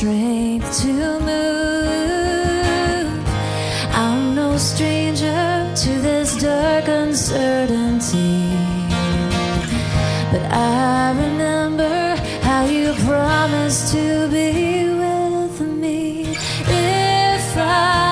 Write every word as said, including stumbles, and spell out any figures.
strength to move. I'm no stranger to this dark uncertainty, but I remember how you promised to be with me if I